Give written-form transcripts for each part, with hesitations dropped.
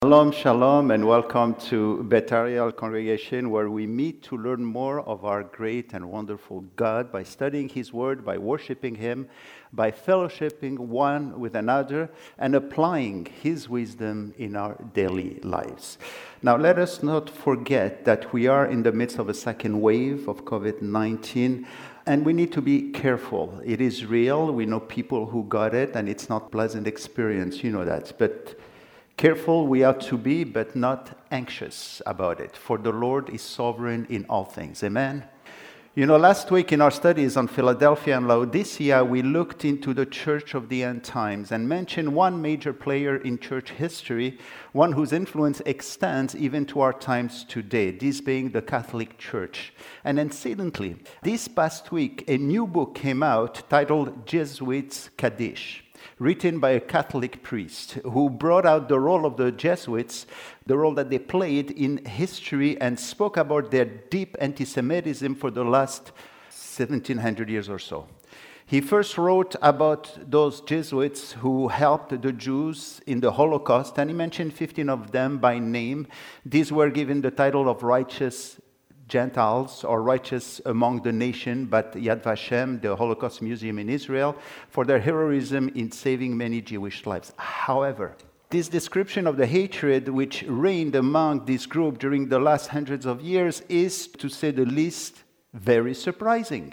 Shalom, shalom, and welcome to Beth Ariel congregation, where we meet to learn more of our great and wonderful God by studying His Word, by worshiping Him, by fellowshipping one with another, and applying His wisdom in our daily lives. Now, let us not forget that we are in the midst of a second wave of COVID-19, and we need to be careful. It is real. We know people who got it, and it's not a pleasant experience. You know that. But careful we ought to be, but not anxious about it, for the Lord is sovereign in all things. Amen? You know, last week in our studies on Philadelphia and Laodicea, we looked into the church of the end times and mentioned one major player in church history, one whose influence extends even to our times today, this being the Catholic Church. And incidentally, this past week, a new book came out titled Jesuits Kaddish, written by a Catholic priest who brought out the role of the Jesuits, the role that they played in history, and spoke about their deep anti-Semitism for the last 1700 years or so. He first wrote about those Jesuits who helped the Jews in the Holocaust, and he mentioned 15 of them by name. These were given the title of righteous Gentiles or righteous among the nation, but Yad Vashem, the Holocaust Museum in Israel, for their heroism in saving many Jewish lives. However, this description of the hatred which reigned among this group during the last hundreds of years is, to say the least, very surprising.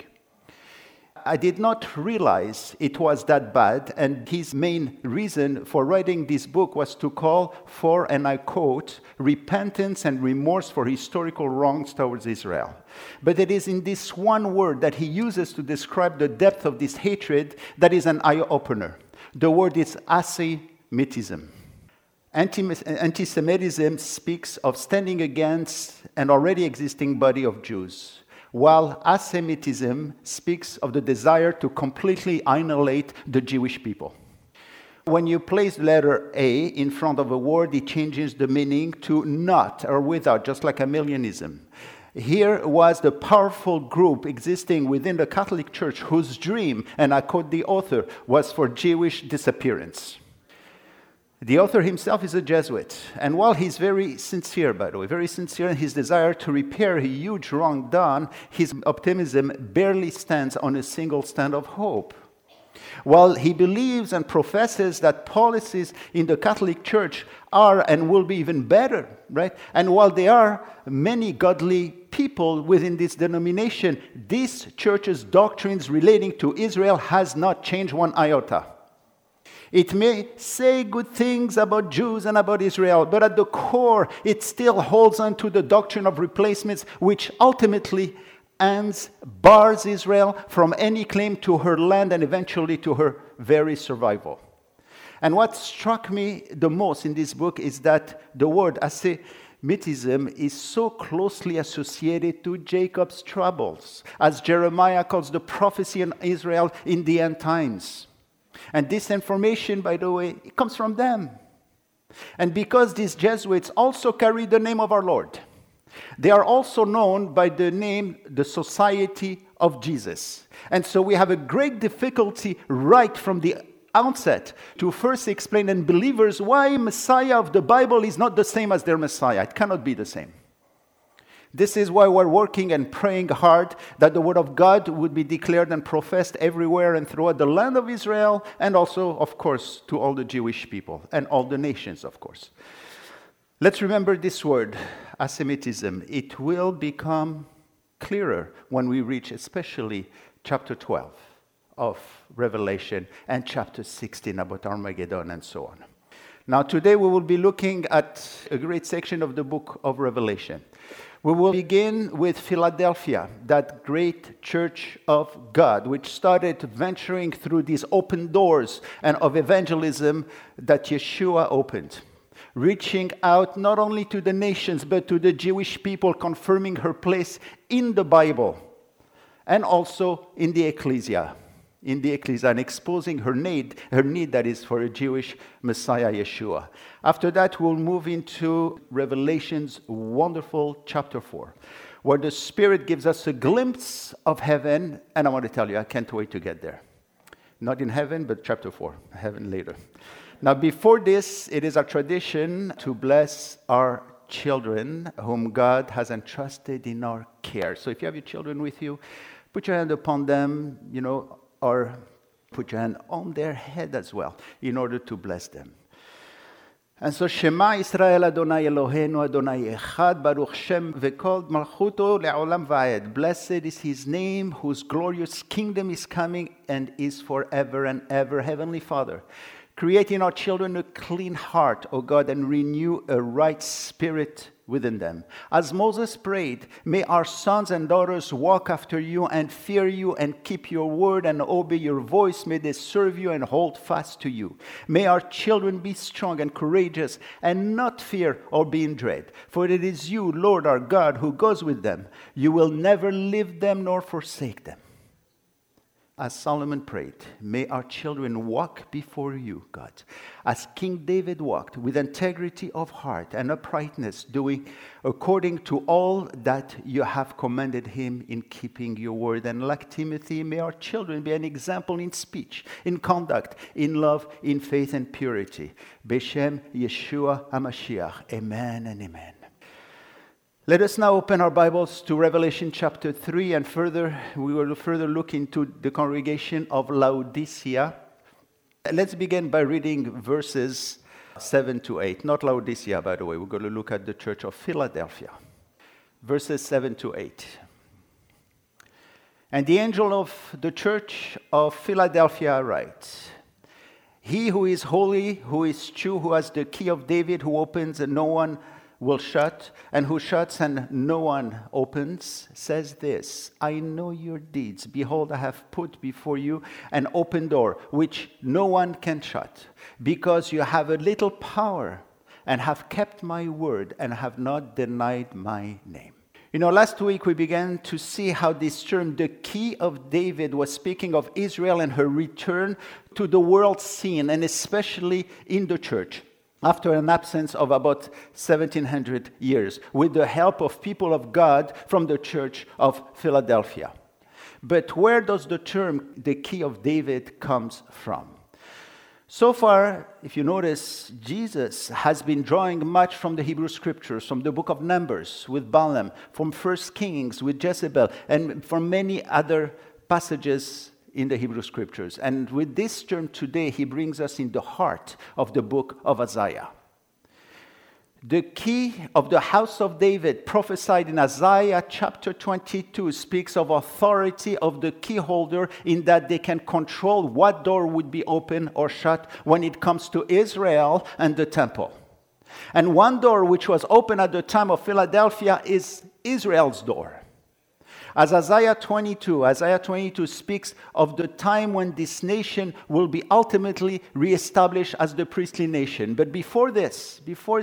I did not realize it was that bad, and his main reason for writing this book was to call for, and I quote, repentance and remorse for historical wrongs towards Israel. But it is in this one word that he uses to describe the depth of this hatred that is an eye-opener. The word is anti-Semitism. Anti-Semitism speaks of standing against an already existing body of Jews, while asemitism speaks of the desire to completely annihilate the Jewish people. When you place the letter A in front of a word, it changes the meaning to not or without, just like Arminianism. Here was the powerful group existing within the Catholic Church whose dream, and I quote the author, was for Jewish disappearance. The author himself is a Jesuit, and while he's very sincere, by the way, very sincere in his desire to repair a huge wrong done, his optimism barely stands on a single stand of hope. While he believes and professes that policies in the Catholic Church are and will be even better, right? And while there are many godly people within this denomination, this church's doctrines relating to Israel has not changed one iota. It may say good things about Jews and about Israel, but at the core, it still holds on to the doctrine of replacements, which ultimately bars Israel from any claim to her land and eventually to her very survival. And what struck me the most in this book is that the word anti-Semitism is so closely associated to Jacob's troubles, as Jeremiah calls the prophecy on Israel in the end times. And this information, by the way, it comes from them. And because these Jesuits also carry the name of our Lord, they are also known by the name, the Society of Jesus. And so we have a great difficulty right from the outset to first explain to believers why Messiah of the Bible is not the same as their Messiah. It cannot be the same. This is why we're working and praying hard that the word of God would be declared and professed everywhere and throughout the land of Israel, and also, of course, to all the Jewish people and all the nations, of course. Let's remember this word, anti-Semitism. It will become clearer when we reach especially chapter 12 of Revelation and chapter 16 about Armageddon and so on. Now, today we will be looking at a great section of the book of Revelation. We will begin with Philadelphia, that great church of God, which started venturing through these open doors and of evangelism that Yeshua opened, reaching out not only to the nations, but to the Jewish people, confirming her place in the Bible and also in the ecclesia. And exposing her need that is for a Jewish Messiah, Yeshua. After that, we'll move into Revelation's wonderful chapter 4, where the Spirit gives us a glimpse of heaven, and I want to tell you, I can't wait to get there. Not in heaven, but chapter 4, heaven later. Now, before this, it is our tradition to bless our children whom God has entrusted in our care. So if you have your children with you, put your hand upon them, or put your hand on their head as well, in order to bless them. And so, Shema Israel Adonai Eloheinu Adonai Echad Baruch Shem Vekol Malchuto Le'olam Va'ed. Blessed is His name, whose glorious kingdom is coming and is forever and ever. Heavenly Father, create in our children a clean heart, O God, and renew a right spirit within them. As Moses prayed, may our sons and daughters walk after you and fear you and keep your word and obey your voice. May they serve you and hold fast to you. May our children be strong and courageous and not fear or be in dread. For it is you, Lord our God, who goes with them. You will never leave them nor forsake them. As Solomon prayed, may our children walk before you, God, as King David walked, with integrity of heart and uprightness, doing according to all that you have commanded him in keeping your word. And like Timothy, may our children be an example in speech, in conduct, in love, in faith and purity. B'Shem Yeshua HaMashiach. Amen and amen. Let us now open our Bibles to Revelation chapter 3, and we will further look into the congregation of Laodicea. Let's begin by reading verses 7 to 8. Not Laodicea, by the way. We're going to look at the church of Philadelphia. Verses 7 to 8. And the angel of the church of Philadelphia writes, He who is holy, who is true, who has the key of David, who opens and no one will shut, and who shuts and no one opens, says this, I know your deeds. Behold, I have put before you an open door, which no one can shut, because you have a little power, and have kept my word, and have not denied my name. Last week we began to see how this term, the key of David, was speaking of Israel and her return to the world scene, and especially in the church, after an absence of about 1700 years, with the help of people of God from the church of Philadelphia. But where does the term, the key of David, comes from? So far, if you notice, Jesus has been drawing much from the Hebrew Scriptures, from the book of Numbers with Balaam, from 1 Kings with Jezebel, and from many other passages in the Hebrew Scriptures. And with this term today, he brings us in the heart of the book of Isaiah. The key of the house of David, prophesied in Isaiah chapter 22, speaks of authority of the key holder, in that they can control what door would be open or shut when it comes to Israel and the temple. And one door which was open at the time of Philadelphia is Israel's door. As Isaiah 22 speaks of the time when this nation will be ultimately reestablished as the priestly nation. But before this,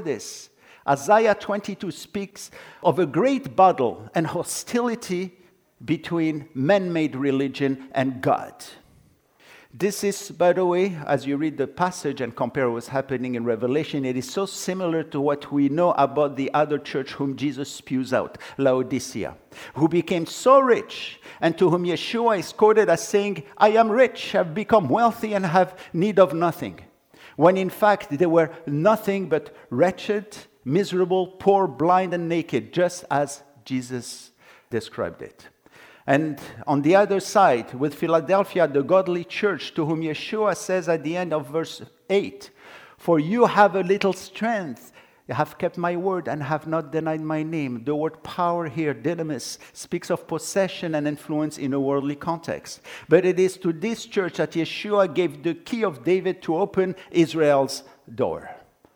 Isaiah 22 speaks of a great battle and hostility between man-made religion and God. This is, by the way, as you read the passage and compare what's happening in Revelation, it is so similar to what we know about the other church whom Jesus spews out, Laodicea, who became so rich, and to whom Yeshua is quoted as saying, I am rich, have become wealthy, and have need of nothing. When in fact they were nothing but wretched, miserable, poor, blind, and naked, just as Jesus described it. And on the other side, with Philadelphia, the godly church, to whom Yeshua says at the end of verse 8, For you have a little strength, you have kept my word and have not denied my name. The word power here, dynamis, speaks of possession and influence in a worldly context. But it is to this church that Yeshua gave the key of David to open Israel's door.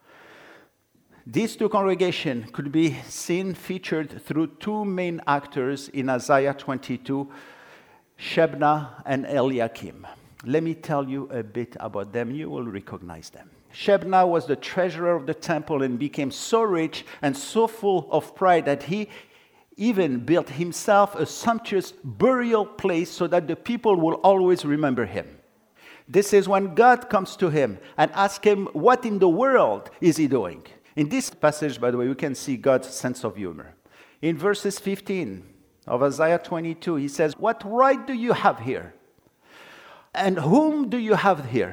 These two congregations could be seen featured through two main actors in Isaiah 22, Shebna and Eliakim. Let me tell you a bit about them. You will recognize them. Shebna was the treasurer of the temple and became so rich and so full of pride that he even built himself a sumptuous burial place so that the people will always remember him. This is when God comes to him and asks him, what in the world is he doing? In this passage, by the way, we can see God's sense of humor. In verses 15 of Isaiah 22, he says, What right do you have here? And whom do you have here?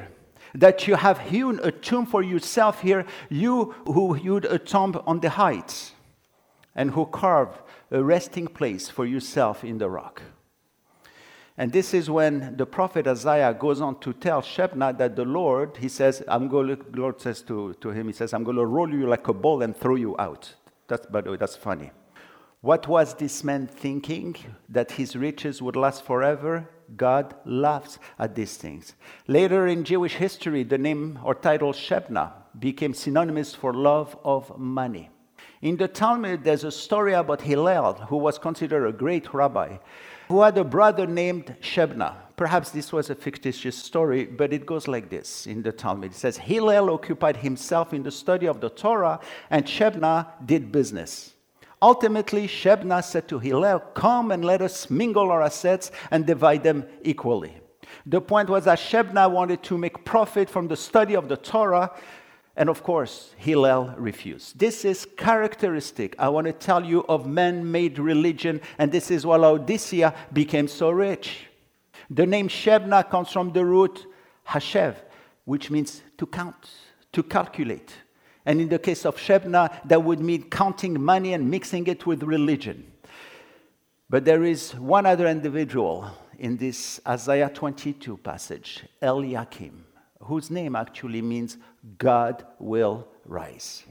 that you have hewn a tomb for yourself here, you who hewed a tomb on the heights, and who carved a resting place for yourself in the rock. And this is when the prophet Isaiah goes on to tell Shebna that the Lord, Lord says to him, he says, I'm going to roll you like a ball and throw you out. By the way, that's funny. What was this man thinking? That his riches would last forever? God laughs at these things. Later in Jewish history, the name or title Shebna became synonymous for love of money. In the Talmud, there's a story about Hillel, who was considered a great rabbi, who had a brother named Shebna. Perhaps this was a fictitious story, but it goes like this in the Talmud. It says, Hillel occupied himself in the study of the Torah, and Shebna did business. Ultimately, Shebna said to Hillel, come and let us mingle our assets and divide them equally. The point was that Shebna wanted to make profit from the study of the Torah, and of course, Hillel refused. This is characteristic, I want to tell you, of man-made religion, and this is why Laodicea became so rich. The name Shebna comes from the root hashev, which means to count, to calculate. And in the case of Shebna, that would mean counting money and mixing it with religion. But there is one other individual in this Isaiah 22 passage, Eliakim, whose name actually means God will rise.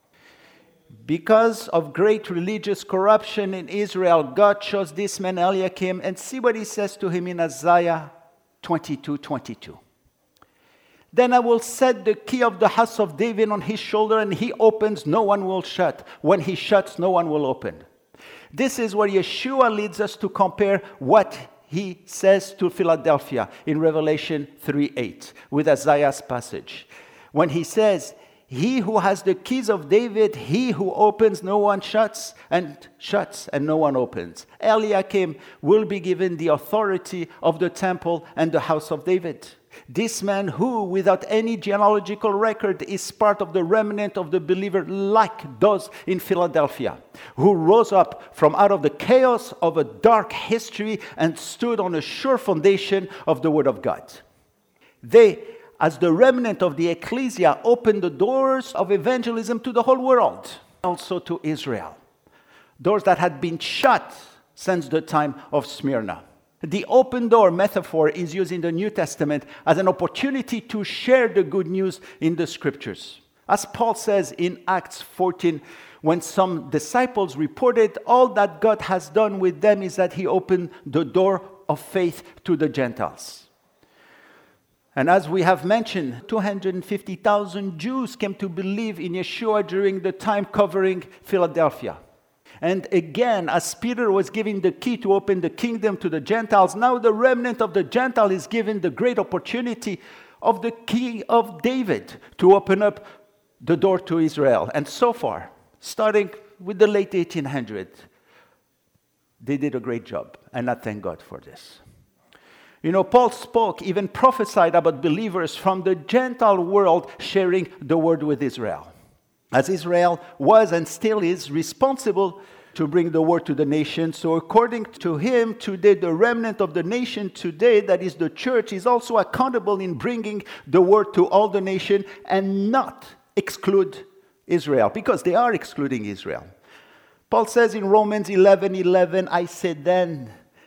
Because of great religious corruption in Israel, God chose this man Eliakim, and see what he says to him in Isaiah 22:22. Then I will set the key of the house of David on his shoulder, and he opens, no one will shut. When he shuts, no one will open. This is where Yeshua leads us to compare what he says to Philadelphia in Revelation 3:8 with Isaiah's passage. When he says, he who has the keys of David, he who opens, no one shuts, and no one opens. Eliakim will be given the authority of the temple and the house of David. This man who, without any genealogical record, is part of the remnant of the believer, like those in Philadelphia, who rose up from out of the chaos of a dark history and stood on a sure foundation of the Word of God. They, as the remnant of the ecclesia, opened the doors of evangelism to the whole world, also to Israel. Doors that had been shut since the time of Smyrna. The open door metaphor is used in the New Testament as an opportunity to share the good news in the Scriptures. As Paul says in Acts 14, when some disciples reported all that God has done with them is that he opened the door of faith to the Gentiles. And as we have mentioned, 250,000 Jews came to believe in Yeshua during the time covering Philadelphia. And again, as Peter was giving the key to open the kingdom to the Gentiles, now the remnant of the Gentile is given the great opportunity of the key of David to open up the door to Israel. And so far, starting with the late 1800s, they did a great job, and I thank God for this. You know, Paul spoke, even prophesied about believers from the Gentile world sharing the word with Israel. As Israel was and still is responsible to bring the word to the nation. So according to him, today the remnant of the nation today, that is the church, is also accountable in bringing the word to all the nation and not exclude Israel, because they are excluding Israel. Paul says in Romans 11:11, I said then,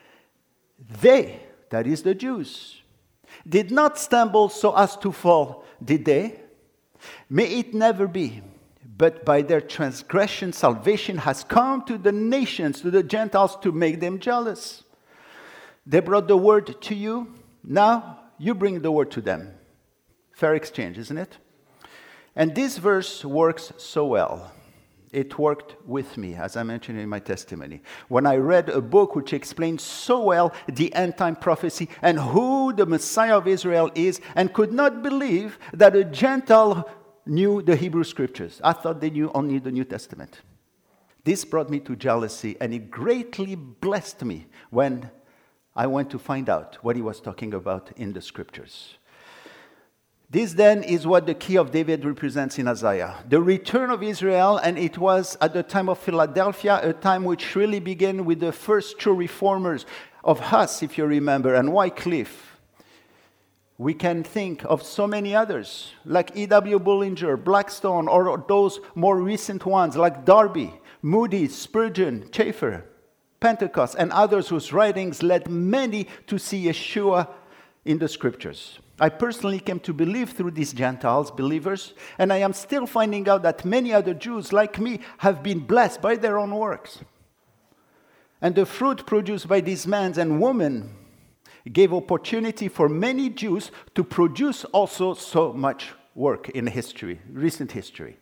they, that is the Jews, did not stumble so as to fall, did they? May it never be. But by their transgression, salvation has come to the nations, to the Gentiles, to make them jealous. They brought the word to you. Now you bring the word to them. Fair exchange, isn't it? And this verse works so well. It worked with me, as I mentioned in my testimony, when I read a book which explains so well the end-time prophecy and who the Messiah of Israel is, and could not believe that a Gentile knew the Hebrew Scriptures. I thought they knew only the New Testament. This brought me to jealousy, and it greatly blessed me when I went to find out what he was talking about in the Scriptures. This then is what the key of David represents in Isaiah. The return of Israel, and it was at the time of Philadelphia, a time which really began with the first true reformers of Huss, if you remember, and Wycliffe. We can think of so many others, like E.W. Bullinger, Blackstone, or those more recent ones like Darby, Moody, Spurgeon, Schaeffer, Pentecost, and others whose writings led many to see Yeshua in the scriptures. I personally came to believe through these Gentiles, believers, and I am still finding out that many other Jews like me have been blessed by their own works. And the fruit produced by these men and women gave opportunity for many Jews to produce also so much work in history, recent history.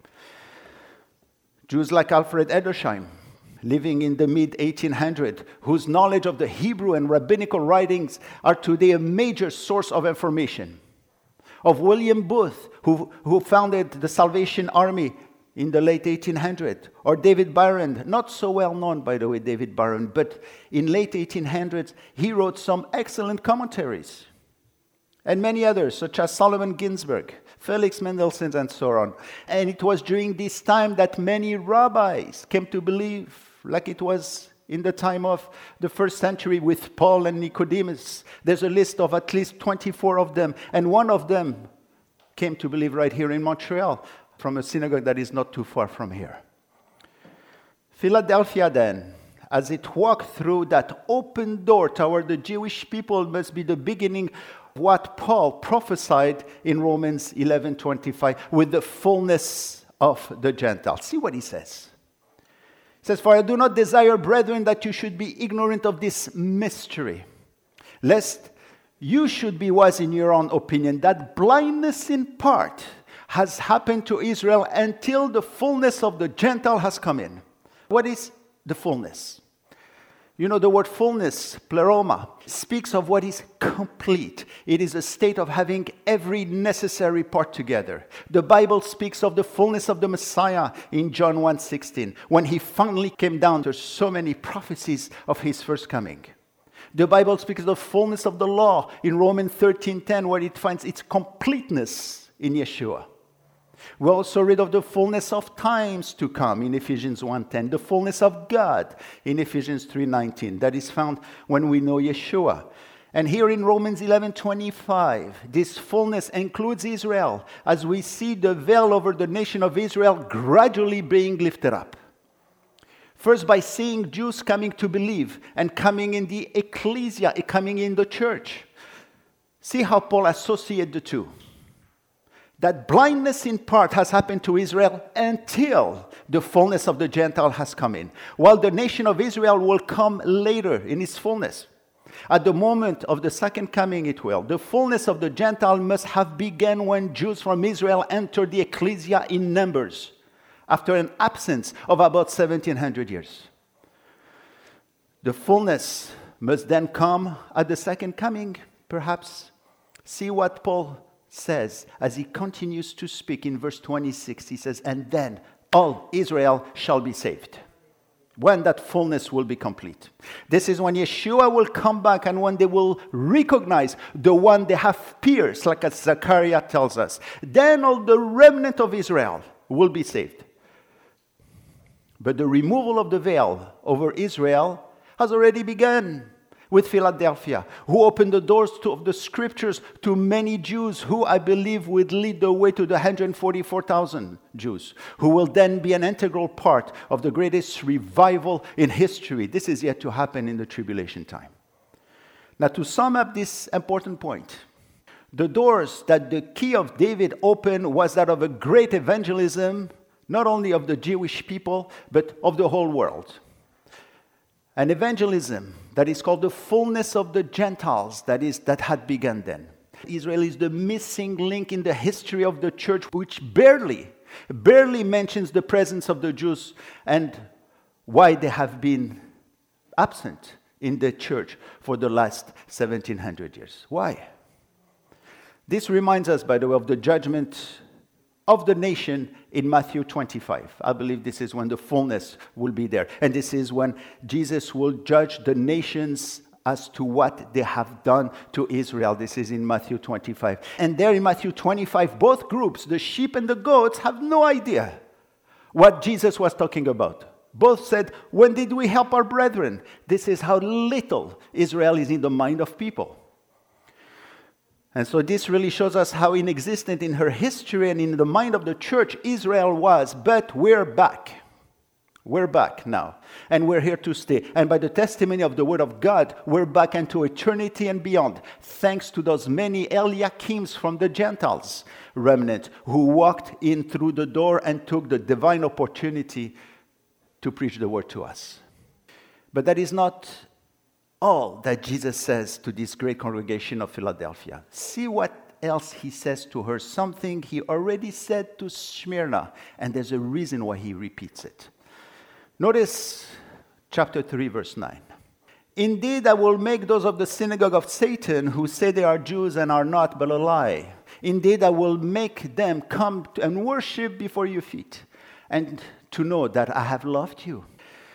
Jews like Alfred Edersheim, living in the mid-1800s, whose knowledge of the Hebrew and rabbinical writings are today a major source of information. Of William Booth, who founded the Salvation Army in the late 1800s, or David Byron, not so well known, by the way, David Byron, but in late 1800s, he wrote some excellent commentaries. And many others, such as Solomon Ginsburg, Felix Mendelssohn, and so on. And it was during this time that many rabbis came to believe, like it was in the time of the first century with Paul and Nicodemus. There's a list of at least 24 of them, and one of them came to believe right here in Montreal, from a synagogue that is not too far from here. Philadelphia then, as it walked through that open door toward the Jewish people, must be the beginning of what Paul prophesied in Romans 11:25 with the fullness of the Gentiles. See what he says. He says, "For I do not desire, brethren, that you should be ignorant of this mystery, lest you should be wise in your own opinion, that blindness in part has happened to Israel until the fullness of the Gentile has come in." What is the fullness? You know, the word fullness, pleroma, speaks of what is complete. It is a state of having every necessary part together. The Bible speaks of the fullness of the Messiah in John 1:16, when he finally came down. There's so many prophecies of his first coming. The Bible speaks of the fullness of the law in Romans 13:10, where it finds its completeness in Yeshua. We also read of the fullness of times to come in Ephesians 1:10, the fullness of God in Ephesians 3:19. That is found when we know Yeshua. And here in Romans 11:25, this fullness includes Israel, as we see the veil over the nation of Israel gradually being lifted up. First, by seeing Jews coming to believe and coming in the ecclesia, coming in the church. See how Paul associates the two. That blindness in part has happened to Israel until the fullness of the Gentile has come in, while the nation of Israel will come later in its fullness. At the moment of the second coming, it will. The fullness of the Gentile must have begun when Jews from Israel entered the ecclesia in numbers, after an absence of about 1700 years. The fullness must then come at the second coming, perhaps. See what Paul says as he continues to speak in verse 26. He says, "And then all Israel shall be saved." When that fullness will be complete. This is when Yeshua will come back, and when they will recognize the one they have pierced, like as Zechariah tells us. Then all the remnant of Israel will be saved. But the removal of the veil over Israel has already begun with Philadelphia, who opened the doors of the scriptures to many Jews who, I believe, would lead the way to the 144,000 Jews, who will then be an integral part of the greatest revival in history. This is yet to happen in the tribulation time. Now, to sum up this important point, the doors that the key of David opened was that of a great evangelism, not only of the Jewish people, but of the whole world. An evangelism that is called the fullness of the Gentiles, that had begun then. Israel is the missing link in the history of the church, which barely mentions the presence of the Jews and why they have been absent in the church for the last 1700 years. Why? This reminds us, by the way, of the judgment of the nation in Matthew 25. I believe this is when the fullness will be there. And this is when Jesus will judge the nations as to what they have done to Israel. This is in Matthew 25. And there in Matthew 25, both groups, the sheep and the goats, have no idea what Jesus was talking about. Both said, "When did we help our brethren?" This is how little Israel is in the mind of people. And so this really shows us how inexistent in her history and in the mind of the church Israel was. But we're back. We're back now. And we're here to stay. And by the testimony of the Word of God, we're back into eternity and beyond. Thanks to those many Eliakims from the Gentiles remnant who walked in through the door and took the divine opportunity to preach the Word to us. But that is not all that Jesus says to this great congregation of Philadelphia. See what else he says to her, something he already said to Smyrna, and there's a reason why he repeats it. Notice chapter 3, verse 9. Indeed, I will make those of the synagogue of Satan who say they are Jews and are not, but a lie. Indeed, I will make them come and worship before your feet, and to know that I have loved you.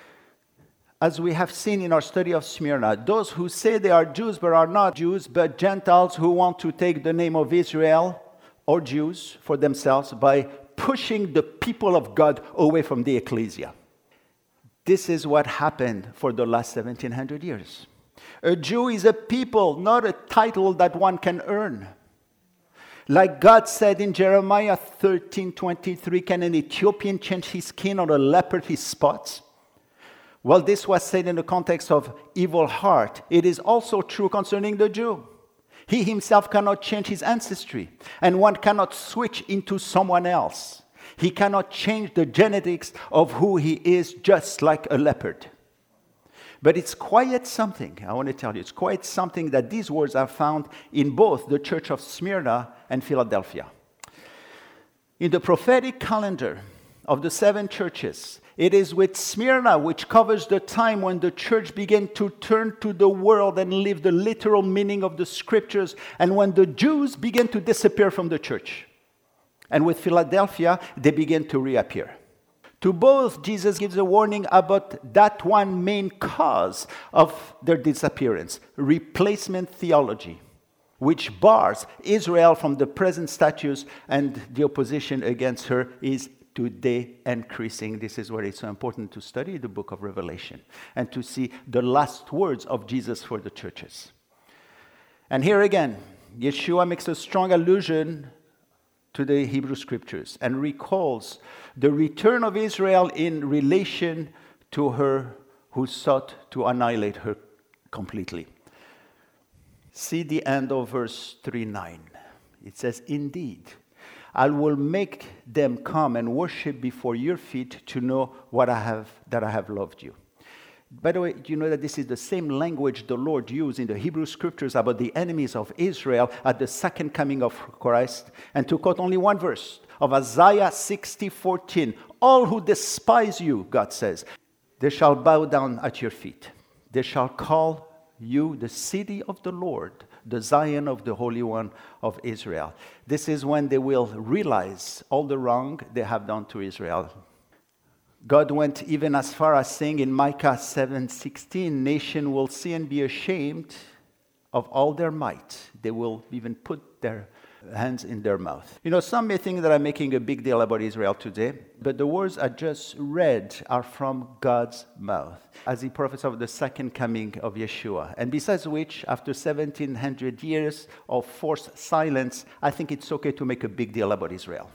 As we have seen in our study of Smyrna, those who say they are Jews but are not Jews, but Gentiles who want to take the name of Israel or Jews for themselves by pushing the people of God away from the ecclesia. This is what happened for the last 1700 years. A Jew is a people, not a title that one can earn. Like God said in Jeremiah 13:23, can an Ethiopian change his skin or a leopard his spots? Well, this was said in the context of evil heart. It is also true concerning the Jew. He himself cannot change his ancestry, and one cannot switch into someone else. He cannot change the genetics of who he is, just like a leopard. But it's quite something, I want to tell you, it's quite something that these words are found in both the church of Smyrna and Philadelphia. In the prophetic calendar of the 7 churches, it is with Smyrna, which covers the time when the church began to turn to the world and live the literal meaning of the scriptures, and when the Jews began to disappear from the church. And with Philadelphia, they began to reappear. To both, Jesus gives a warning about that one main cause of their disappearance, replacement theology, which bars Israel from the present status, and the opposition against her is today increasing. This is where it's so important to study the book of Revelation and to see the last words of Jesus for the churches. And here again, Yeshua makes a strong allusion to the Hebrew scriptures and recalls the return of Israel in relation to her who sought to annihilate her completely. See the end of verse 3:9. It says, indeed, I will make them come and worship before your feet to know that I have loved you. By the way, do you know that this is the same language the Lord used in the Hebrew scriptures about the enemies of Israel at the second coming of Christ? And to quote only one verse of Isaiah 60:14, all who despise you, God says, they shall bow down at your feet. They shall call you the city of the Lord, the Zion of the Holy One of Israel. This is when they will realize all the wrong they have done to Israel. God went even as far as saying in Micah 7:16, nation will see and be ashamed of all their might. They will even put their hands in their mouth. You know, some may think that I'm making a big deal about Israel today, but the words I just read are from God's mouth as he prophesied of the second coming of Yeshua. And besides which, after 1700 years of forced silence, I think it's okay to make a big deal about Israel.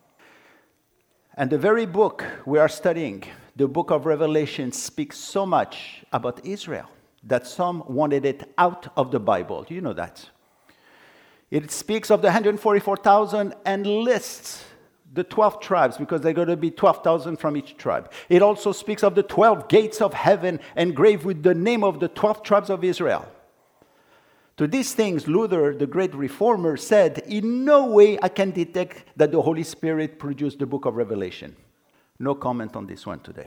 And the very book we are studying, the book of Revelation, speaks so much about Israel that some wanted it out of the Bible. Do you know that? It speaks of the 144,000 and lists the 12 tribes because there are going to be 12,000 from each tribe. It also speaks of the 12 gates of heaven engraved with the name of the 12 tribes of Israel. To these things, Luther, the great reformer, said, in no way I can detect that the Holy Spirit produced the book of Revelation. No comment on this one today.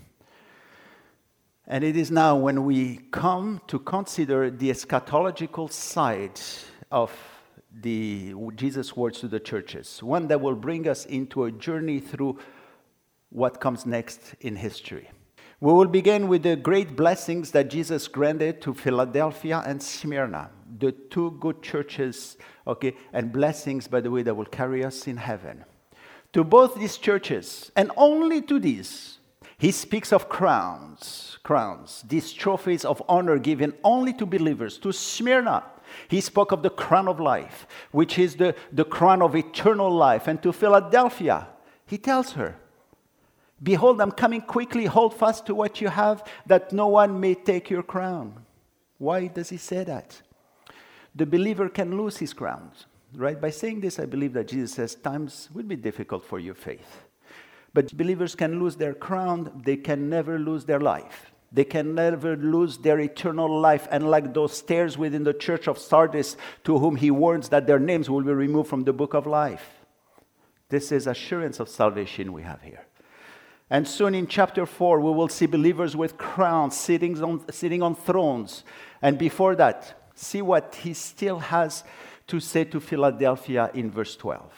And it is now when we come to consider the eschatological side of Jesus' words to the churches, one that will bring us into a journey through what comes next in history. We will begin with the great blessings that Jesus granted to Philadelphia and Smyrna, the two good churches, and blessings, by the way, that will carry us in heaven. To both these churches, and only to these, he speaks of crowns, these trophies of honor given only to believers. To Smyrna, He spoke of the crown of life, which is the crown of eternal life. And to Philadelphia, he tells her, behold, I'm coming quickly. Hold fast to what you have, that no one may take your crown. Why does he say that? The believer can lose his crown, right? By saying this, I believe that Jesus says times will be difficult for your faith. But believers can lose their crown. They can never lose their life. They can never lose their eternal life. And like those tares within the church of Sardis, to whom he warns that their names will be removed from the book of life. This is assurance of salvation we have here. And soon in chapter 4, we will see believers with crowns sitting on thrones. And before that, see what he still has to say to Philadelphia in verse 12.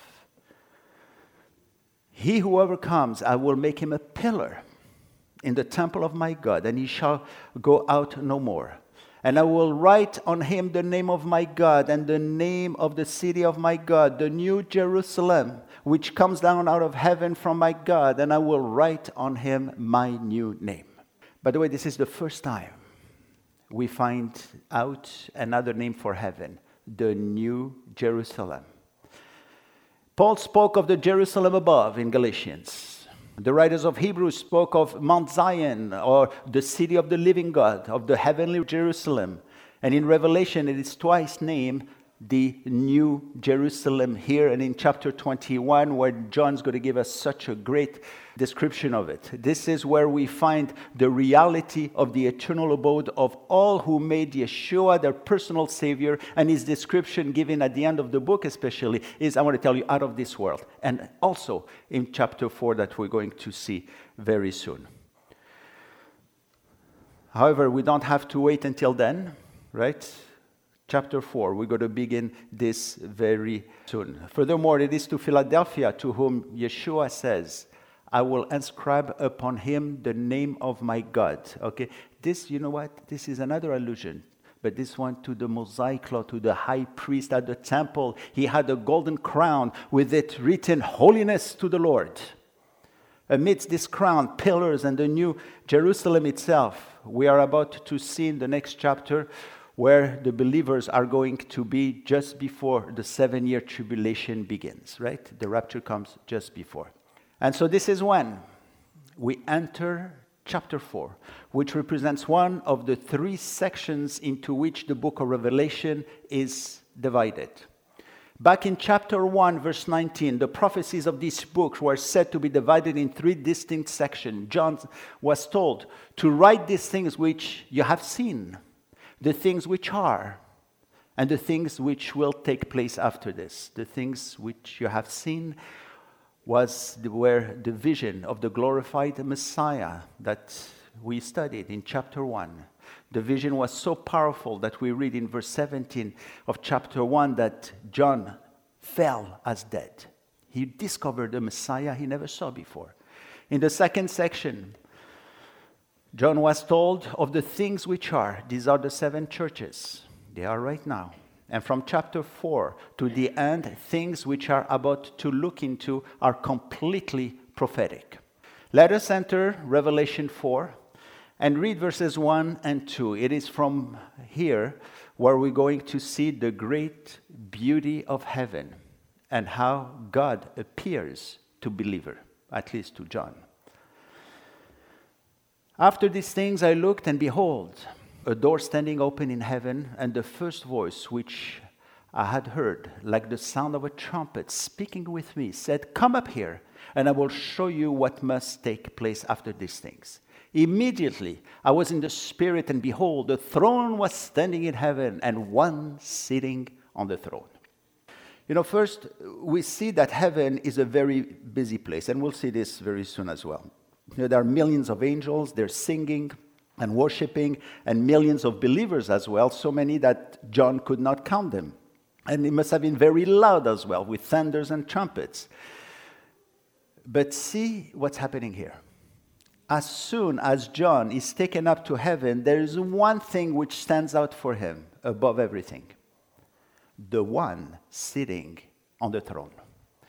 He who overcomes, I will make him a pillar in the temple of my God, and he shall go out no more. And I will write on him the name of my God and the name of the city of my God, the new Jerusalem, which comes down out of heaven from my God, and I will write on him my new name. By the way, this is the first time we find out another name for heaven, the new Jerusalem. Paul spoke of the Jerusalem above in Galatians. The writers of Hebrews spoke of Mount Zion, or the city of the living God, of the heavenly Jerusalem. And in Revelation, it is twice named the New Jerusalem here, and in chapter 21, where John's going to give us such a great description of it. This is where we find the reality of the eternal abode of all who made Yeshua their personal Savior, and his description given at the end of the book especially is, I want to tell you, out of this world. And also in chapter 4 that we're going to see very soon. However, we don't have to wait until then, right? Chapter 4, we're going to begin this very soon. Furthermore, it is to Philadelphia to whom Yeshua says, I will inscribe upon him the name of my God. Okay, this, you know what? This is another allusion. But this one to the Mosaic law, to the high priest at the temple. He had a golden crown with it written, Holiness to the Lord. Amidst this crown, pillars, and the new Jerusalem itself, we are about to see in the next chapter where the believers are going to be just before the 7-year tribulation begins, right? The rapture comes just before. And so this is when we enter chapter 4, which represents one of the 3 sections into which the book of Revelation is divided. Back in chapter 1, verse 19, the prophecies of this book were said to be divided in 3 distinct sections. John was told to write these things which you have seen, the things which are, and the things which will take place after this. The things which you have seen were the vision of the glorified Messiah that we studied in chapter 1. The vision was so powerful that we read in verse 17 of chapter 1 that John fell as dead. He discovered the Messiah he never saw before. In the second section, John was told of the things which are. These are the 7 churches. They are right now. And from chapter 4 to the end, things which are about to look into are completely prophetic. Let us enter Revelation 4 and read verses 1 and 2. It is from here where we're going to see the great beauty of heaven and how God appears to believer, at least to John. After these things I looked, and behold, a door standing open in heaven, and the first voice which I had heard, like the sound of a trumpet speaking with me, said, Come up here, and I will show you what must take place after these things. Immediately I was in the Spirit, and behold, a throne was standing in heaven, and one sitting on the throne. You know, first, we see that heaven is a very busy place, and we'll see this very soon as well. You know, there are millions of angels, they're singing and worshiping, and millions of believers as well, so many that John could not count them. And it must have been very loud as well, with thunders and trumpets. But see what's happening here. As soon as John is taken up to heaven, there is one thing which stands out for him above everything. The one sitting on the throne.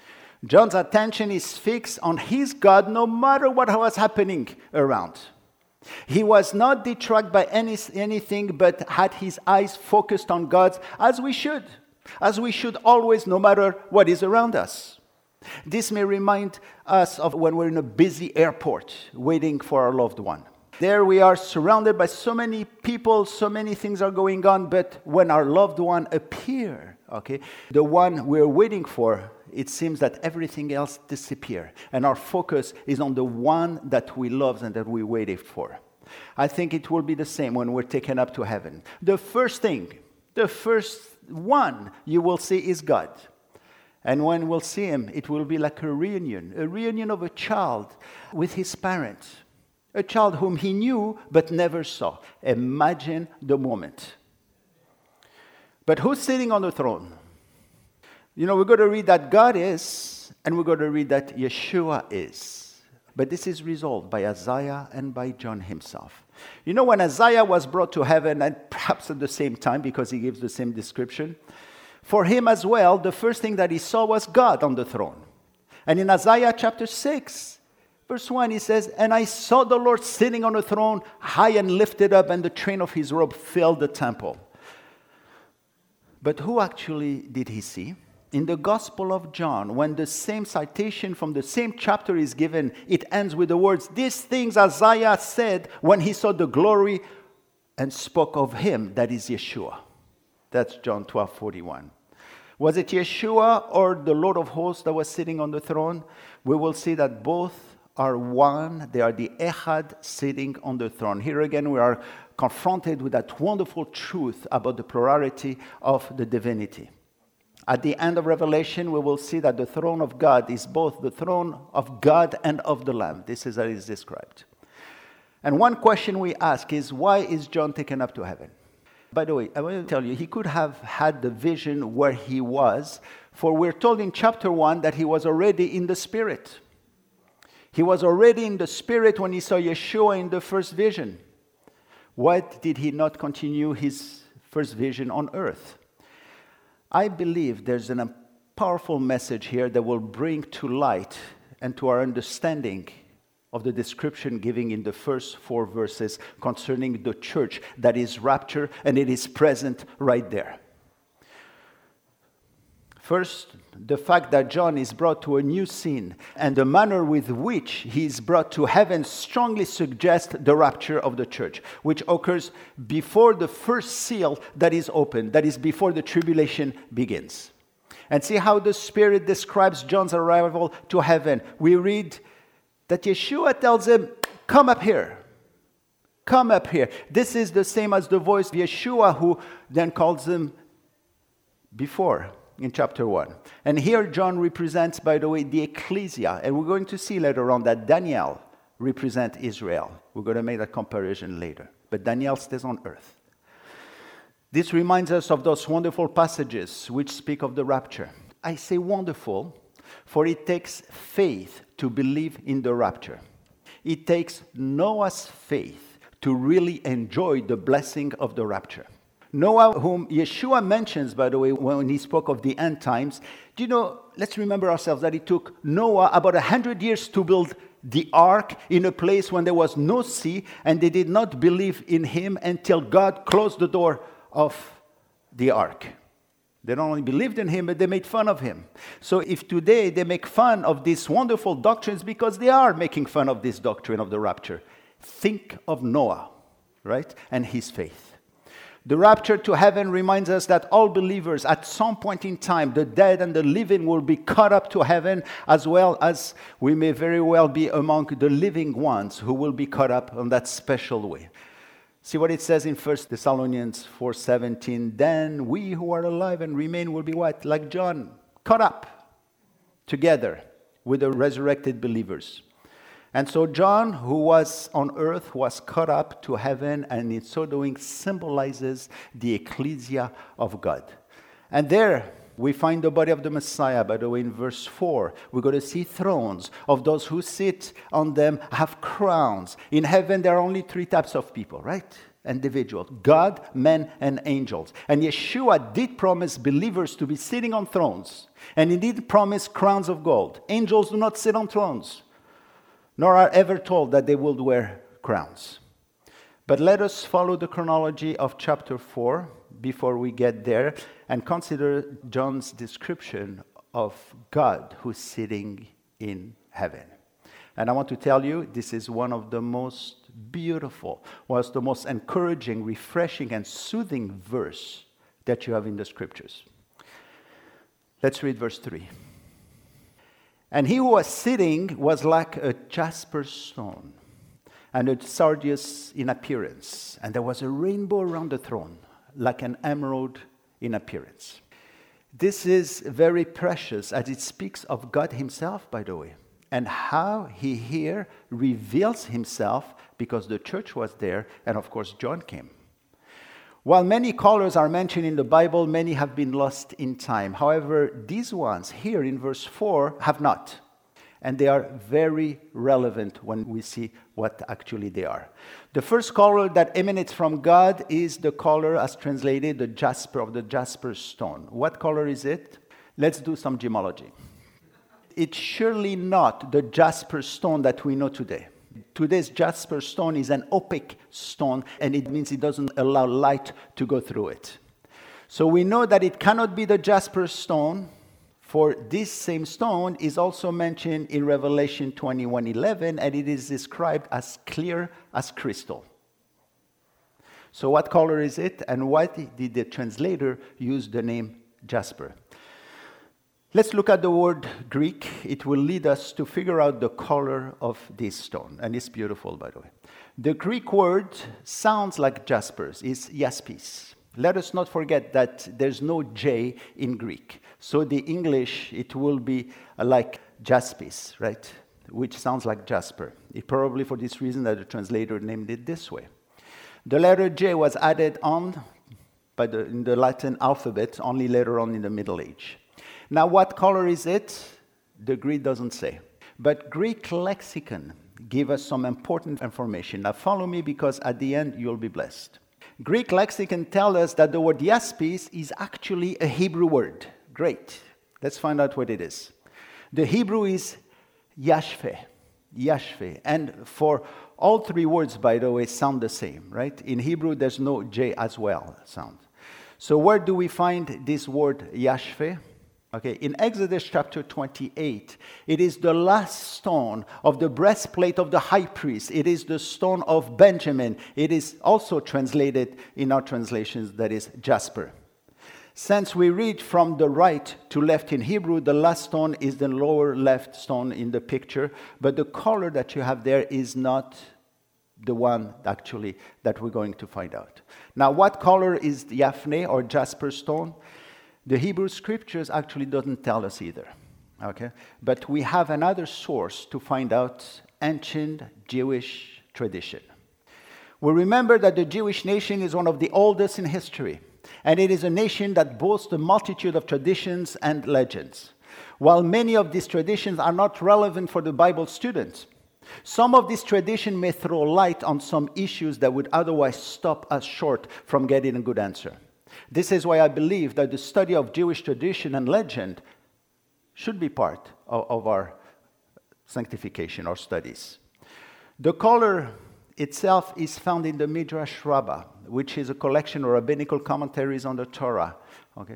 John's attention is fixed on his God no matter what was happening around. He was not detracted by anything, but had his eyes focused on God, as we should always, no matter what is around us. This may remind us of when we're in a busy airport waiting for our loved one. There we are surrounded by so many people, so many things are going on, but when our loved one appears, the one we're waiting for, it seems that everything else disappears, and our focus is on the one that we love and that we waited for. I think it will be the same when we're taken up to heaven. The first one you will see is God. And when we'll see him, it will be like a reunion of a child with his parents, a child whom he knew but never saw. Imagine the moment. But who's sitting on the throne? We're going to read that God is, and we're going to read that Yeshua is. But this is resolved by Isaiah and by John himself. When Isaiah was brought to heaven, and perhaps at the same time, because he gives the same description, for him as well, the first thing that he saw was God on the throne. And in Isaiah chapter 6, verse 1, he says, "And I saw the Lord sitting on a throne, high and lifted up, and the train of his robe filled the temple." But who actually did he see? In the Gospel of John, when the same citation from the same chapter is given, it ends with the words, "These things Isaiah said when he saw the glory and spoke of him," that is Yeshua. That's John 12:41. Was it Yeshua or the Lord of hosts that was sitting on the throne? We will see that both are one. They are the Echad sitting on the throne. Here again, we are confronted with that wonderful truth about the plurality of the divinity. At the end of Revelation, we will see that the throne of God is both the throne of God and of the Lamb. This is how it is described. And one question we ask is, why is John taken up to heaven? By the way, I want to tell you, he could have had the vision where he was, for we're told in chapter 1 that he was already in the Spirit. He was already in the Spirit when he saw Yeshua in the first vision. Why did he not continue his first vision on earth? I believe there's a powerful message here that will bring to light and to our understanding of the description given in the first 4 verses concerning the church that is raptured, and it is present right there. First, the fact that John is brought to a new scene and the manner with which he is brought to heaven strongly suggests the rapture of the church, which occurs before the first seal that is opened, that is before the tribulation begins. And see how the Spirit describes John's arrival to heaven. We read that Yeshua tells him, "Come up here. Come up here." This is the same as the voice of Yeshua, who then calls him before in chapter 1. And here John represents, by the way, the ecclesia. And we're going to see later on that Daniel represents Israel. We're going to make that comparison later. But Daniel stays on earth. This reminds us of those wonderful passages which speak of the rapture. I say wonderful, for it takes faith to believe in the rapture. It takes Noah's faith to really enjoy the blessing of the rapture. Noah, whom Yeshua mentions, by the way, when he spoke of the end times, let's remember ourselves that it took Noah about 100 years to build the ark in a place when there was no sea, and they did not believe in him until God closed the door of the ark. They not only believed in him, but they made fun of him. So if today they make fun of these wonderful doctrines, because they are making fun of this doctrine of the rapture, think of Noah, right, and his faith. The rapture to heaven reminds us that all believers at some point in time, the dead and the living, will be caught up to heaven, as well as we may very well be among the living ones who will be caught up in that special way. See what it says in 1 Thessalonians 4:17. Then we who are alive and remain will be what? Like John, caught up together with the resurrected believers. And so John, who was on earth, was caught up to heaven, and in so doing symbolizes the ecclesia of God. And there we find the body of the Messiah. By the way, in verse 4, we're going to see thrones of those who sit on them have crowns. In heaven, there are only 3 types of people, right? Individuals: God, men, and angels. And Yeshua did promise believers to be sitting on thrones. And he did promise crowns of gold. Angels do not sit on thrones, nor are ever told that they will wear crowns. But let us follow the chronology of chapter 4 before we get there and consider John's description of God who's sitting in heaven. And I want to tell you, this is one of the most beautiful, one of the most encouraging, refreshing, and soothing verse that you have in the scriptures. Let's read verse 3. And he who was sitting was like a jasper stone, and a sardius in appearance. And there was a rainbow around the throne, like an emerald in appearance. This is very precious, as it speaks of God himself, by the way, and how he here reveals himself, because the church was there, and of course John came. While many colors are mentioned in the Bible, many have been lost in time. However, these ones here in verse 4 have not. And they are very relevant when we see what actually they are. The first color that emanates from God is the color, as translated, the jasper, of the jasper stone. What color is it? Let's do some gemology. It's surely not the jasper stone that we know today. Today's jasper stone is an opaque stone, and it means it doesn't allow light to go through it. So we know that it cannot be the jasper stone, for this same stone is also mentioned in Revelation 21:11, and it is described as clear as crystal. So what color is it, and why did the translator use the name jasper? Let's look at the word Greek. It will lead us to figure out the color of this stone, and it's beautiful, by the way. The Greek word sounds like jaspers, it's jaspis. Let us not forget that there's no J in Greek. So the English, it will be like jaspis, right? Which sounds like jasper. It probably for this reason that the translator named it this way. The letter J was added on in the Latin alphabet only later on in the Middle Age. Now, what color is it? The Greek doesn't say. But Greek lexicon give us some important information. Now, follow me, because at the end, you'll be blessed. Greek lexicon tells us that the word jaspis is actually a Hebrew word. Great. Let's find out what it is. The Hebrew is yashpheh. Yashpheh. And for all three words, by the way, sound the same, right? In Hebrew, there's no J as well sound. So where do we find this word yashpheh? Okay, in Exodus chapter 28, it is the last stone of the breastplate of the high priest. It is the stone of Benjamin. It is also translated in our translations, that is jasper. Since we read from the right to left in Hebrew, the last stone is the lower left stone in the picture, but the color that you have there is not the one actually that we're going to find out. Now, what color is Yaphne or jasper stone? The Hebrew scriptures actually doesn't tell us either, okay? But we have another source to find out ancient Jewish tradition. We remember that the Jewish nation is one of the oldest in history, and it is a nation that boasts a multitude of traditions and legends. While many of these traditions are not relevant for the Bible students, some of these traditions may throw light on some issues that would otherwise stop us short from getting a good answer. This is why I believe that the study of Jewish tradition and legend should be part of our sanctification or studies. The color itself is found in the Midrash Rabbah, which is a collection of rabbinical commentaries on the Torah. Okay?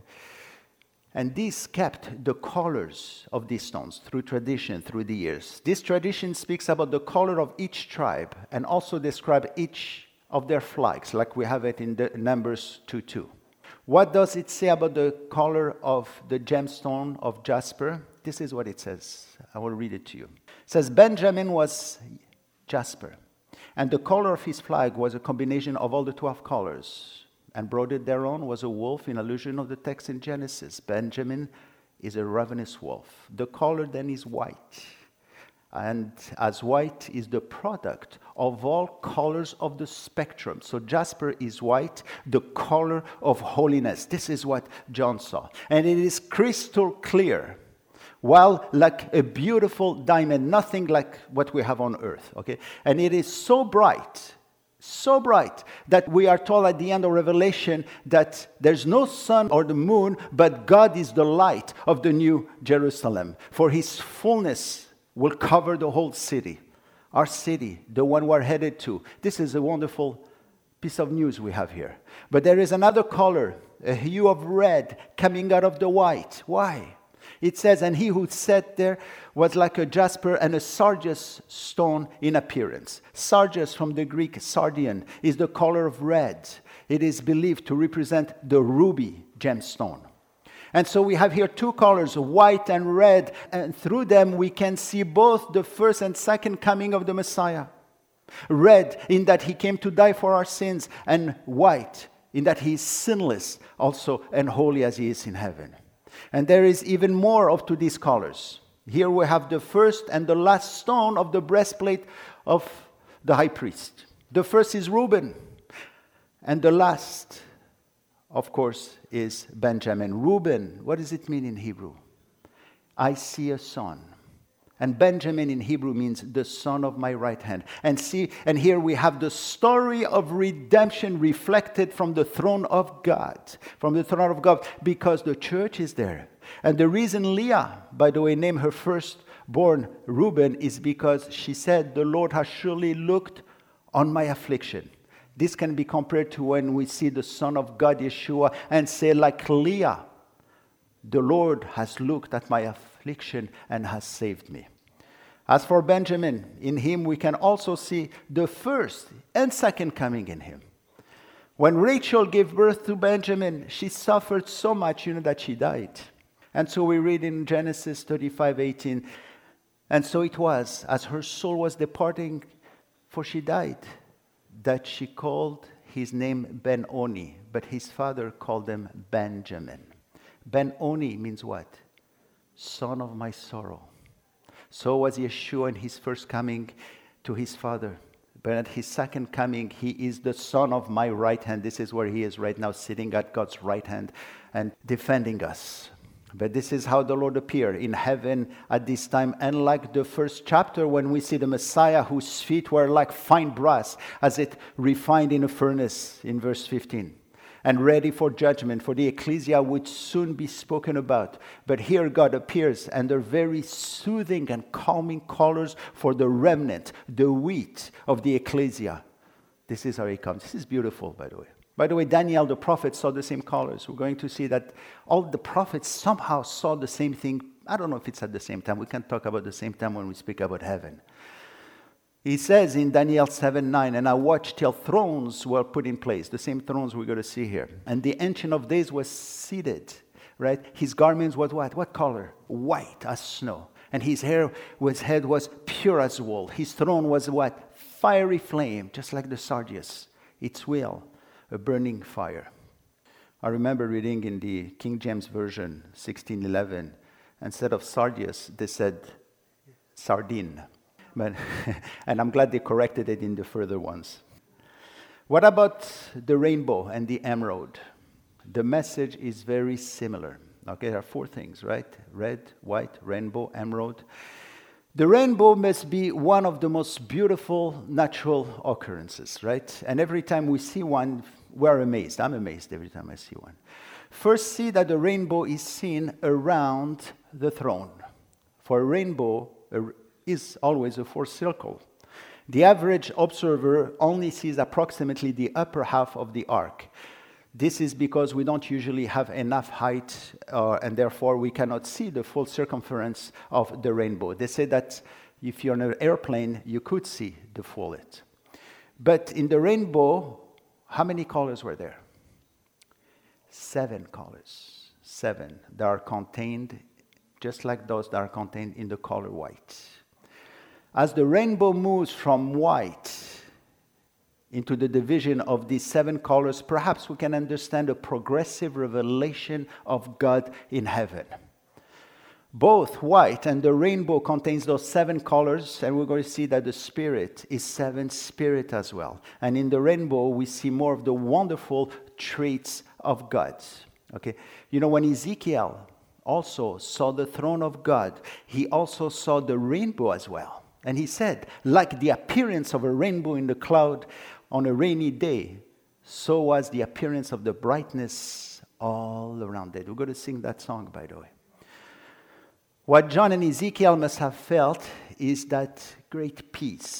And these kept the colors of these stones through tradition, through the years. This tradition speaks about the color of each tribe and also describe each of their flags, like we have it in the Numbers 2:2. What does it say about the color of the gemstone of jasper? This is what it says. I will read it to you. It says, Benjamin was jasper, and the color of his flag was a combination of all the 12 colors. And broidered thereon was a wolf, in allusion of the text in Genesis. Benjamin is a ravenous wolf. The color then is white. And as white is the product of all colors of the spectrum. So jasper is white, the color of holiness. This is what John saw. And it is crystal clear. Well, like a beautiful diamond, nothing like what we have on earth. Okay? And it is so bright that we are told at the end of Revelation that there's no sun or the moon, but God is the light of the new Jerusalem. For his fullness will cover the whole city. Our city, the one we're headed to. This is a wonderful piece of news we have here. But there is another color, a hue of red coming out of the white. Why? It says, and he who sat there was like a jasper and a sardius stone in appearance. Sardius, from the Greek sardion, is the color of red. It is believed to represent the ruby gemstone. And so we have here two colors, white and red, and through them we can see both the first and second coming of the Messiah. Red, in that he came to die for our sins, and white, in that he is sinless also and holy as he is in heaven. And there is even more of to these colors. Here we have the first and the last stone of the breastplate of the high priest. The first is Reuben, and the last, of course, is Benjamin. Reuben, what does it mean in Hebrew? I see a son. And Benjamin in Hebrew means the son of my right hand. And here we have the story of redemption reflected from the throne of God. From the throne of God, because the church is there. And the reason Leah, by the way, named her firstborn Reuben is because she said, the Lord has surely looked on my affliction. This can be compared to when we see the Son of God, Yeshua, and say, like Leah, the Lord has looked at my affliction and has saved me. As for Benjamin, in him we can also see the first and second coming in him. When Rachel gave birth to Benjamin, she suffered so much, that she died. And so we read in Genesis 35:18, and so it was, as her soul was departing, for she died, that she called his name Ben-Oni, but his father called him Benjamin. Ben-Oni means what? Son of my sorrow. So was Yeshua in his first coming to his father. But at his second coming, he is the son of my right hand. This is where he is right now, sitting at God's right hand and defending us. But this is how the Lord appeared in heaven at this time. And like the first chapter, when we see the Messiah whose feet were like fine brass, as it refined in a furnace in verse 15. And ready for judgment, for the ecclesia would soon be spoken about. But here God appears under very soothing and calming colors for the remnant, the wheat of the ecclesia. This is how he comes. This is beautiful, by the way. By the way, Daniel the prophet saw the same colors. We're going to see that all the prophets somehow saw the same thing. I don't know if it's at the same time. We can talk about the same time when we speak about heaven. He says in Daniel 7:9, and I watched till thrones were put in place. The same thrones we're going to see here. And the Ancient of Days was seated, right? His garments was what? What color? White as snow. And his head was pure as wool. His throne was what? Fiery flame, just like the sardius. Its wheel, a burning fire. I remember reading in the King James Version, 1611, instead of sardius, they said sardine. But, and I'm glad they corrected it in the further ones. What about the rainbow and the emerald? The message is very similar. Okay, there are four things, right? Red, white, rainbow, emerald. The rainbow must be one of the most beautiful natural occurrences, right? And every time we see one, we're amazed. I'm amazed every time I see one. First, see that the rainbow is seen around the throne. For a rainbow is always a fourth circle. The average observer only sees approximately the upper half of the arc. This is because we don't usually have enough height, and therefore we cannot see the full circumference of the rainbow. They say that if you're on an airplane, you could see the full it. But in the rainbow, how many colors were there? 7 colors. 7 that are contained, just like those that are contained in the color white. As the rainbow moves from white into the division of these 7 colors, perhaps we can understand a progressive revelation of God in heaven. Both white and the rainbow contains those 7 colors, and we're going to see that the Spirit is 7 Spirit as well. And in the rainbow, we see more of the wonderful traits of God. Okay, when Ezekiel also saw the throne of God, he also saw the rainbow as well. And he said, like the appearance of a rainbow in the cloud on a rainy day, so was the appearance of the brightness all around it. We're going to sing that song, by the way. What John and Ezekiel must have felt is that great peace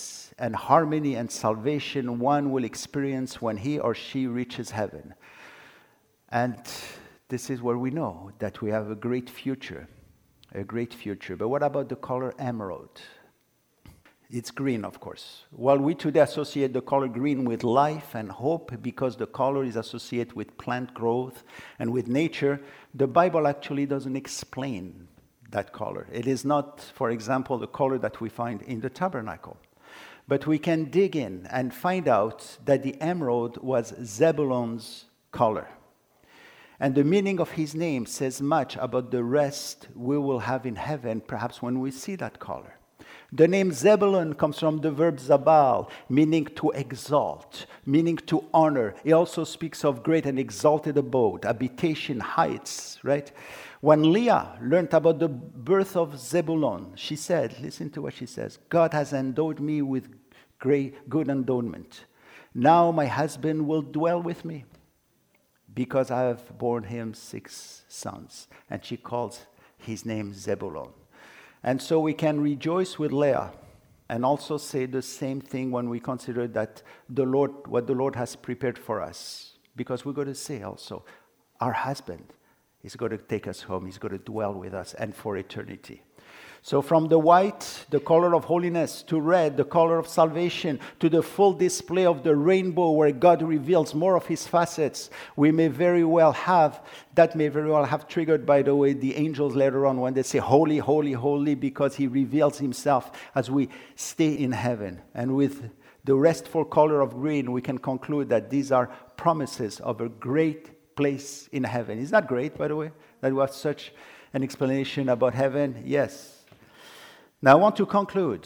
and harmony and salvation one will experience when he or she reaches heaven. And this is where we know that we have a great future. A great future. But what about the color emerald? It's green, of course. While we today associate the color green with life and hope because the color is associated with plant growth and with nature, the Bible actually doesn't explain that color. It is not, for example, the color that we find in the tabernacle. But we can dig in and find out that the emerald was Zebulun's color. And the meaning of his name says much about the rest we will have in heaven, perhaps when we see that color. The name Zebulun comes from the verb zabal, meaning to exalt, meaning to honor. It also speaks of great and exalted abode, habitation, heights, right? When Leah learned about the birth of Zebulun, she said, listen to what she says, God has endowed me with great good endowment. Now my husband will dwell with me because I have borne him 6 sons. And she calls his name Zebulun. And so we can rejoice with Leah and also say the same thing when we consider that what the Lord has prepared for us. Because we're going to say also, our husband is going to take us home. He's going to dwell with us and for eternity. So from the white, the color of holiness, to red, the color of salvation, to the full display of the rainbow where God reveals more of his facets, that may very well have triggered, by the way, the angels later on when they say, holy, holy, holy, because he reveals himself as we stay in heaven. And with the restful color of green, we can conclude that these are promises of a great place in heaven. Is that great, by the way, that we have such an explanation about heaven? Yes. Now I want to conclude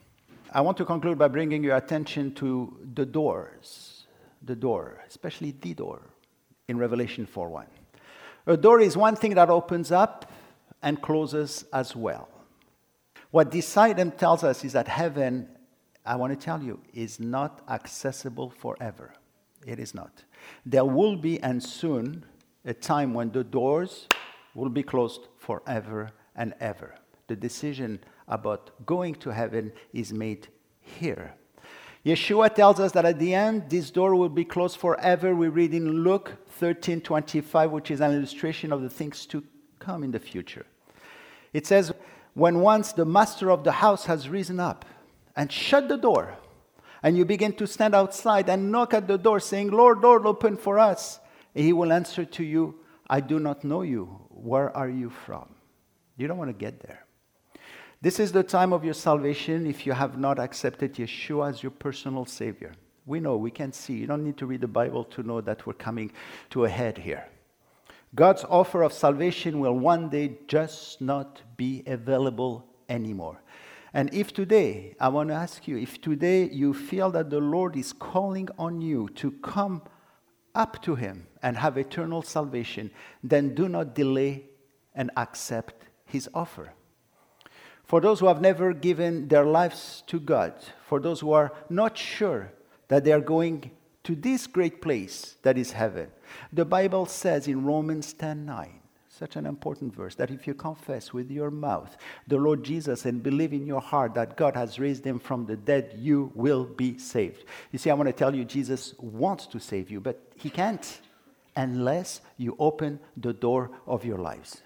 by bringing your attention to the doors, especially the door in Revelation 4:1. A door is one thing that opens up and closes as well. What this item tells us is that heaven, I want to tell you, is not accessible forever. It is not. There will be, and soon, a time when the doors will be closed forever and ever. The decision about going to heaven is made here. Yeshua tells us that at the end, this door will be closed forever. We read in Luke 13:25, which is an illustration of the things to come in the future. It says, when once the master of the house has risen up and shut the door, and you begin to stand outside and knock at the door saying, Lord, Lord, open for us, he will answer to you, I do not know you. Where are you from? You don't want to get there. This is the time of your salvation if you have not accepted Yeshua as your personal Savior. We know, we can see. You don't need to read the Bible to know that we're coming to a head here. God's offer of salvation will one day just not be available anymore. And if today, I want to ask you, if today you feel that the Lord is calling on you to come up to him and have eternal salvation, then do not delay and accept his offer. For those who have never given their lives to God, for those who are not sure that they are going to this great place that is heaven, the Bible says in Romans 10:9, such an important verse, that if you confess with your mouth the Lord Jesus and believe in your heart that God has raised him from the dead, you will be saved. You see, I want to tell you, Jesus wants to save you, but he can't unless you open the door of your lives.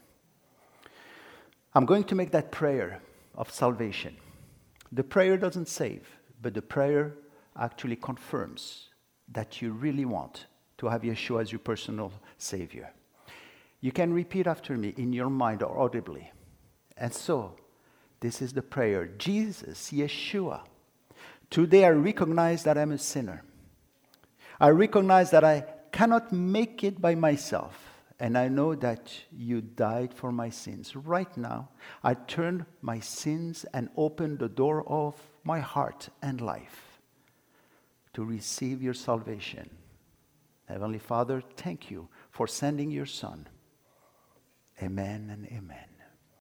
I'm going to make that prayer of salvation. The prayer doesn't save, but the prayer actually confirms that you really want to have Yeshua as your personal Savior. You can repeat after me in your mind or audibly. And so, this is the prayer. Jesus, Yeshua, today I recognize that I'm a sinner. I recognize that I cannot make it by myself. And I know that you died for my sins. Right now, I turn my sins and open the door of my heart and life to receive your salvation. Heavenly Father, thank you for sending your Son. Amen and amen.